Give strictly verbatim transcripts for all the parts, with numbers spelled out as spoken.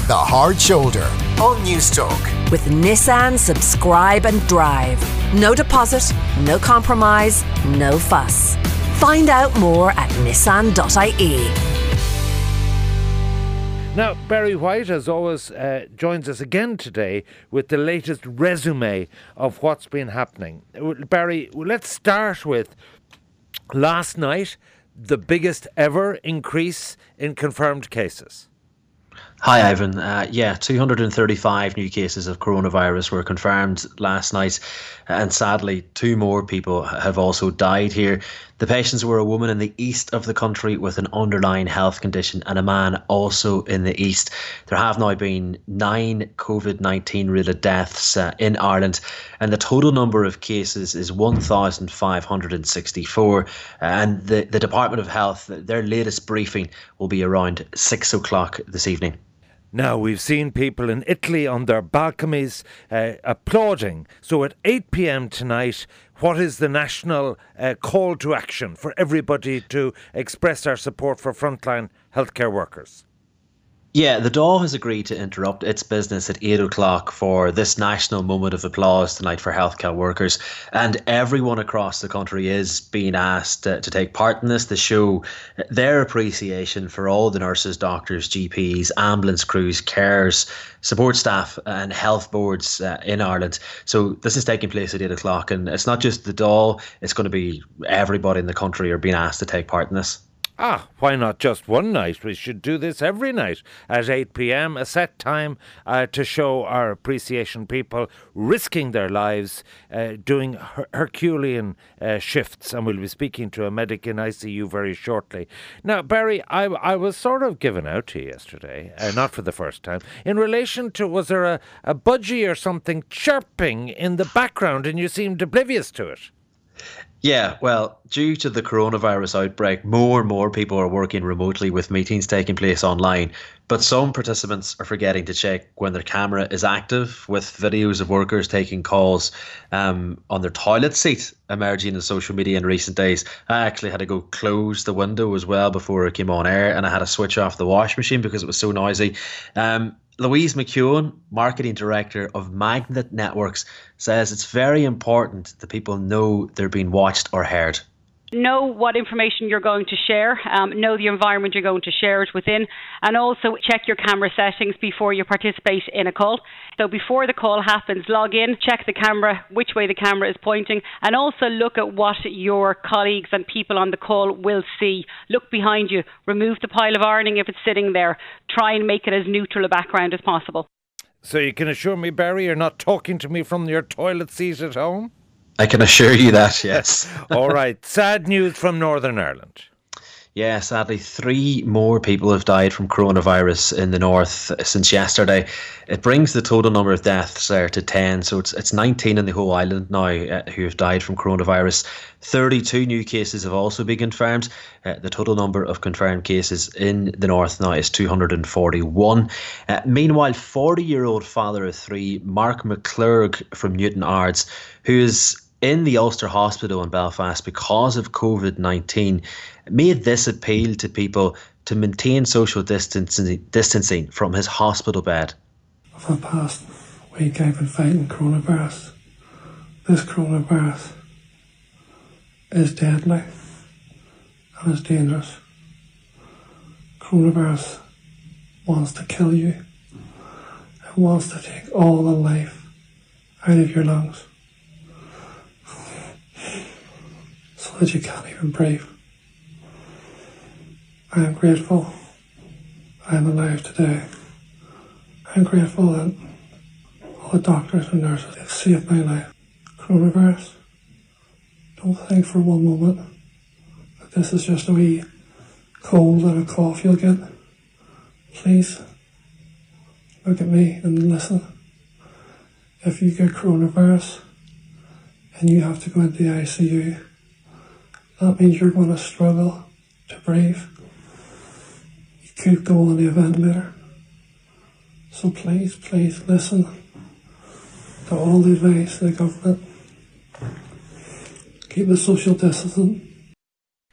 The Hard Shoulder on Newstalk. With Nissan Subscribe and Drive. No deposit, no compromise, no fuss. Find out more at nissan dot I E. Now, Barry White, as always, uh, joins us again today with the latest resume of what's been happening. Barry, let's start with last night, the biggest ever increase in confirmed cases. Hi, Ivan. Uh, yeah, two hundred thirty-five new cases of coronavirus were confirmed last night, and sadly, two more people have also died here. The patients were a woman in the east of the country with an underlying health condition and a man also in the east. There have now been nine COVID nineteen related deaths uh, in Ireland, and the total number of cases is one thousand five hundred sixty-four. And the, the Department of Health, their latest briefing will be around six o'clock this evening. Now, we've seen people in Italy on their balconies uh, applauding. So at eight p.m. tonight, what is the national uh, call to action for everybody to express our support for frontline healthcare workers? Yeah, the Dáil has agreed to interrupt its business at eight o'clock for this national moment of applause tonight for healthcare workers. And everyone across the country is being asked uh, to take part in this, to show their appreciation for all the nurses, doctors, G Ps, ambulance crews, carers, support staff and health boards uh, in Ireland. So this is taking place at eight o'clock, and it's not just the Dáil, it's going to be everybody in the country are being asked to take part in this. Ah, why not just one night? We should do this every night at eight p.m, a set time uh, to show our appreciation. People risking their lives, uh, doing her- Herculean uh, shifts. And we'll be speaking to a medic in I C U very shortly. Now, Barry, I, I was sort of given out to you yesterday, uh, not for the first time, in relation to, was there a, a budgie or something chirping in the background and you seemed oblivious to it? Yeah, well, due to the coronavirus outbreak, more and more people are working remotely with meetings taking place online. But some participants are forgetting to check when their camera is active, with videos of workers taking calls um, on their toilet seat emerging in social media in recent days. I actually had to go close the window as well before it came on air, and I had to switch off the wash machine because it was so noisy. Um, Louise McEwen, Marketing Director of Magnet Networks, says it's very important that people know they're being watched or heard. Know what information you're going to share, um, know the environment you're going to share it within, and also check your camera settings before you participate in a call. So before the call happens, log in, check the camera, which way the camera is pointing, and also look at what your colleagues and people on the call will see. Look behind you, remove the pile of ironing if it's sitting there. Try and make it as neutral a background as possible. So you can assure me, Barry, you're not talking to me from your toilet seat at home? I can assure you that, yes. All right. Sad news from Northern Ireland. Yeah, sadly, three more people have died from coronavirus in the north since yesterday. It brings the total number of deaths there to ten, so it's it's nineteen in the whole island now uh, who have died from coronavirus. thirty-two new cases have also been confirmed. Uh, the total number of confirmed cases in the north now is two hundred forty-one. Uh, meanwhile, forty-year-old father of three, Mark McClurg from Newton Ards, who is in the Ulster Hospital in Belfast because of COVID nineteen, made this appeal to people to maintain social distancing, distancing from his hospital bed. For the past week I've been fighting coronavirus. This coronavirus is deadly and is dangerous. Coronavirus wants to kill you. It wants to take all the life out of your lungs, so that you can't even breathe. I am grateful I am alive today. I am grateful that all the doctors and nurses have saved my life. Coronavirus, don't think for one moment that this is just a wee cold and a cough you'll get. Please, look at me and listen. If you get coronavirus and you have to go into the I C U, that means you're going to struggle to breathe. You could go on the ventilator. So please, please listen to all the advice of the government. Keep the social distancing.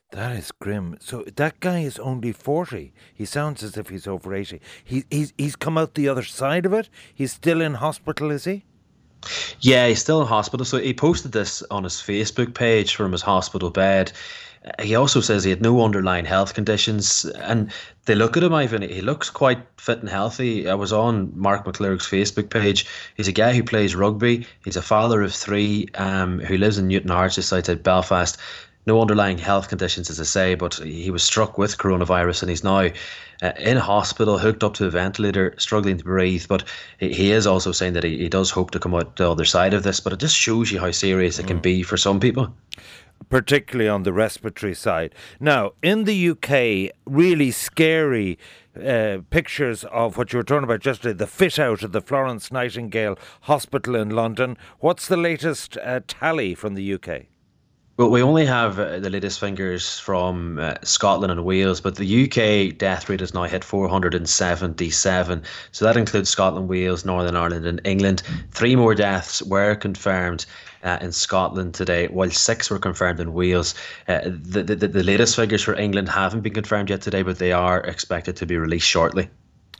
That is grim. So that guy is only forty. He sounds as if he's over eighty. He, he's he's come out the other side of it. He's still in hospital, is he? Yeah, he's still in hospital. So he posted this on his Facebook page from his hospital bed. He also says he had no underlying health conditions, and they look at him, Ivan. He looks quite fit and healthy. I was on Mark McClurg's Facebook page. He's a guy who plays rugby. He's a father of three, um, who lives in Newton Arch, just outside Belfast. No underlying health conditions, as I say, but he was struck with coronavirus, and he's now uh, in hospital, hooked up to a ventilator, struggling to breathe. But he, he is also saying that he, he does hope to come out the other side of this. But it just shows you how serious it can be for some people. Particularly on the respiratory side. Now, in the U K, really scary uh, pictures of what you were talking about yesterday, the fit out of the Florence Nightingale Hospital in London. What's the latest uh, tally from the U K? Well, we only have uh, the latest figures from uh, Scotland and Wales, but the U K death rate has now hit four hundred seventy-seven. So that includes Scotland, Wales, Northern Ireland and England. Three more deaths were confirmed uh, in Scotland today, while six were confirmed in Wales. Uh, the, the, the latest figures for England haven't been confirmed yet today, but they are expected to be released shortly.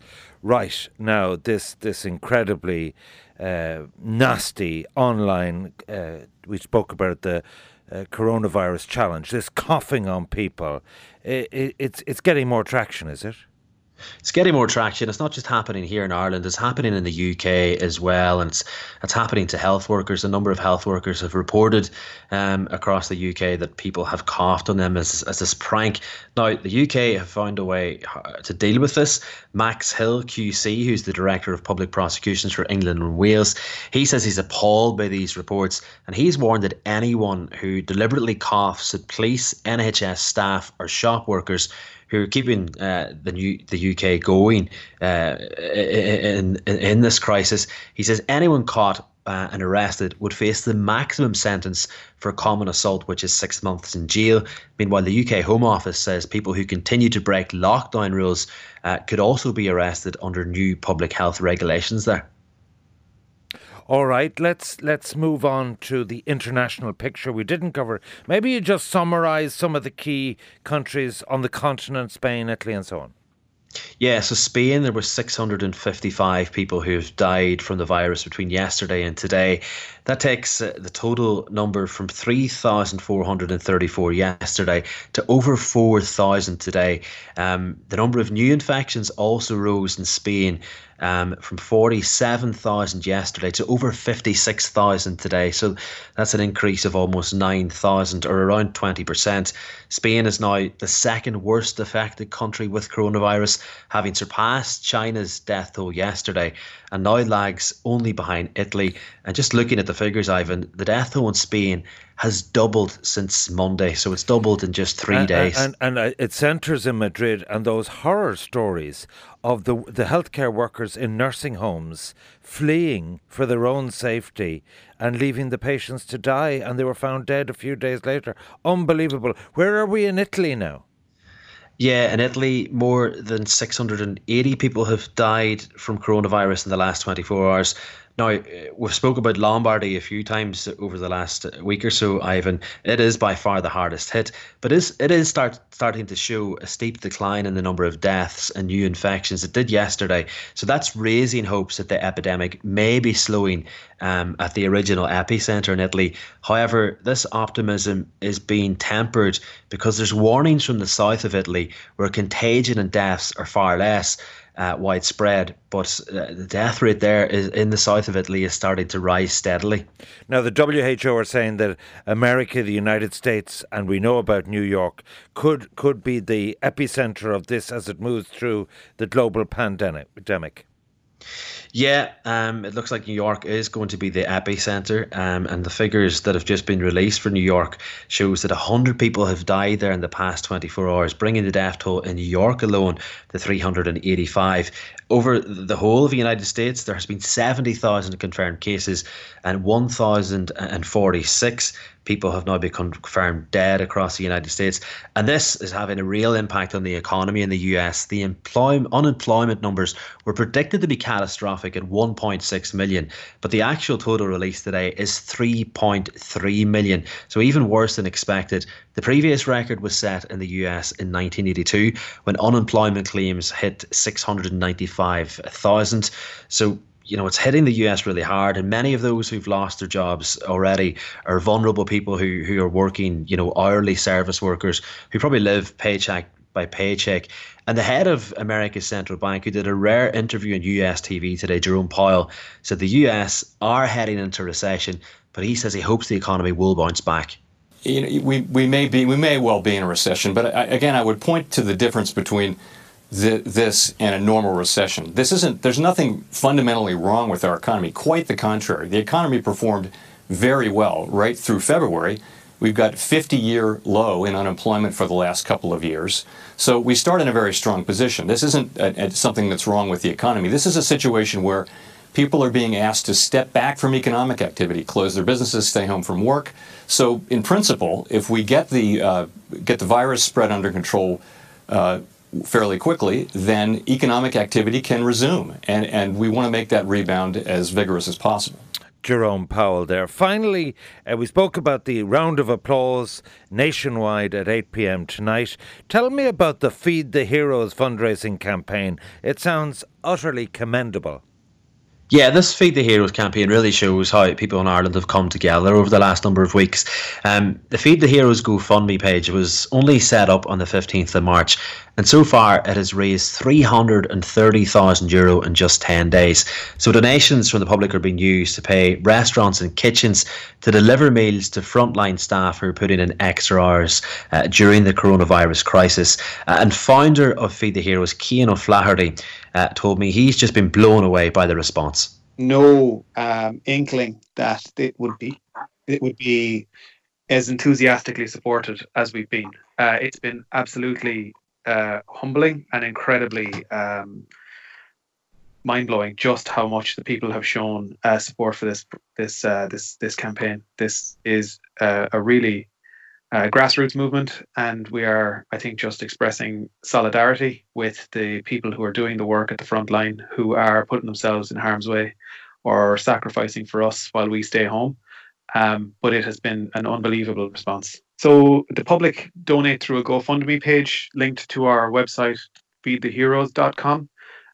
Right. Now, this, this incredibly uh, nasty online, uh, we spoke about the Uh, coronavirus challenge, this coughing on people, it, it, it's it's getting more traction, is it? It's getting more traction. It's not just happening here in Ireland, it's happening in the U K as well, and it's it's happening to health workers. A number of health workers have reported um, across the U K that people have coughed on them as, as this prank. Now, the U K have found a way to deal with this. Max Hill Q C, who's the Director of Public Prosecutions for England and Wales, he says he's appalled by these reports, and he's warned that anyone who deliberately coughs at police, N H S staff or shop workers who are keeping uh, the new, the U K going uh, in, in in this crisis. He says anyone caught uh, and arrested would face the maximum sentence for common assault, which is six months in jail. Meanwhile, the U K Home Office says people who continue to break lockdown rules uh, could also be arrested under new public health regulations there. All right, let's let's move on to the international picture we didn't cover. Maybe you just summarise some of the key countries on the continent, Spain, Italy and so on. Yeah, so Spain, there were six hundred fifty-five people who have died from the virus between yesterday and today. That takes uh, the total number from three thousand four hundred thirty-four yesterday to over four thousand today. Um, the number of new infections also rose in Spain um, from forty-seven thousand yesterday to over fifty-six thousand today. So that's an increase of almost nine thousand, or around twenty percent. Spain is now the second worst affected country with coronavirus, having surpassed China's death toll yesterday, and now lags only behind Italy. And just looking at the figures, Ivan, the death toll in Spain has doubled since Monday. So it's doubled in just three and, days. And, and, and it centres in Madrid, and those horror stories of the the healthcare workers in nursing homes fleeing for their own safety and leaving the patients to die, and they were found dead a few days later. Unbelievable. Where are we in Italy now? Yeah, in Italy, more than six hundred eighty people have died from coronavirus in the last twenty-four hours. Now, we've spoke about Lombardy a few times over the last week or so, Ivan. It is by far the hardest hit, but it is, it is start, starting to show a steep decline in the number of deaths and new infections. It did yesterday. So that's raising hopes that the epidemic may be slowing um, at the original epicenter in Italy. However, this optimism is being tempered because there's warnings from the south of Italy where contagion and deaths are far less Uh, widespread, but uh, the death rate there is in the south of Italy is starting to rise steadily. Now, the W H O are saying that America, the United States, and we know about New York, could could be the epicenter of this as it moves through the global pandemic. Yeah, um, it looks like New York is going to be the epicenter, um, and the figures that have just been released for New York shows that one hundred people have died there in the past twenty-four hours, bringing the death toll in New York alone to three hundred eighty-five. Over the whole of the United States, there has been seventy thousand confirmed cases and one thousand forty-six people have now been confirmed dead across the United States. And this is having a real impact on the economy in the U S. The employment, unemployment numbers were predicted to be catastrophic at one point six million, but the actual total released today is three point three million. So even worse than expected. The previous record was set in the U S in nineteen eighty-two when unemployment claims hit six hundred ninety-five thousand. So you know, it's hitting the U S really hard, and many of those who've lost their jobs already are vulnerable people who who are working, you know, hourly service workers who probably live paycheck by paycheck. And the head of America's central bank, who did a rare interview on U S T V today, Jerome Powell, said the U S are heading into recession, but he says he hopes the economy will bounce back. You know, we we may be we may well be in a recession, but I, again, I would point to the difference between this and a normal recession. This isn't, there's nothing fundamentally wrong with our economy. Quite the contrary. The economy performed very well right through February. We've got fifty-year low in unemployment for the last couple of years. So we start in a very strong position. This isn't a, a, something that's wrong with the economy. This is a situation where people are being asked to step back from economic activity, close their businesses, stay home from work. So in principle, if we get the, uh, get the virus spread under control uh, fairly quickly, then economic activity can resume. And, and we want to make that rebound as vigorous as possible. Jerome Powell there. Finally, uh, we spoke about the round of applause nationwide at eight p.m. tonight. Tell me about the Feed the Heroes fundraising campaign. It sounds utterly commendable. Yeah, this Feed the Heroes campaign really shows how people in Ireland have come together over the last number of weeks. Um, the Feed the Heroes GoFundMe page was only set up on the fifteenth of March, and so far it has raised three hundred thirty thousand euro in just ten days. So donations from the public are being used to pay restaurants and kitchens to deliver meals to frontline staff who are putting in extra hours uh, during the coronavirus crisis. Uh, and founder of Feed the Heroes, Cian O'Flaherty, uh, told me he's just been blown away by the response. No um, inkling that it would be it would be as enthusiastically supported as we've been. Uh, it's been absolutely uh, humbling and incredibly um, mind-blowing just how much the people have shown uh, support for this this uh, this this campaign. This is uh, a really uh, grassroots movement, and we are, I think, just expressing solidarity with the people who are doing the work at the front line, who are putting themselves in harm's way or sacrificing for us while we stay home. Um, but it has been an unbelievable response. So the public donate through a GoFundMe page linked to our website, feed the heroes dot com,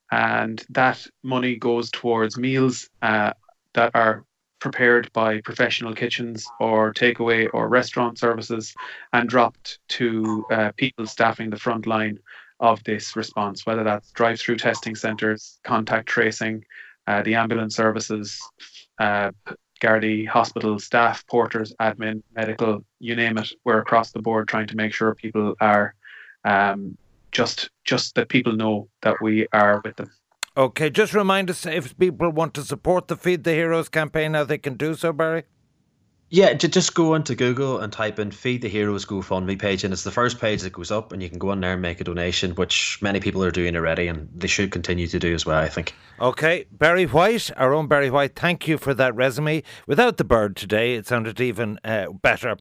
and that money goes towards meals uh, that are prepared by professional kitchens or takeaway or restaurant services and dropped to uh, people staffing the front line of this response, whether that's drive-through testing centres, contact tracing, uh, the ambulance services, uh, Gardaí, hospital staff, porters, admin, medical, you name it. We're across the board trying to make sure people are um, just just that people know that we are with them. Okay, just remind us if people want to support the Feed the Heroes campaign, how they can do so, Barry. Yeah, just go into Google and type in Feed the Heroes GoFundMe page, and it's the first page that goes up, and you can go on there and make a donation, which many people are doing already, and they should continue to do as well, I think. Okay, Barry White, our own Barry White, thank you for that resume. Without the bird today, it sounded even uh, better.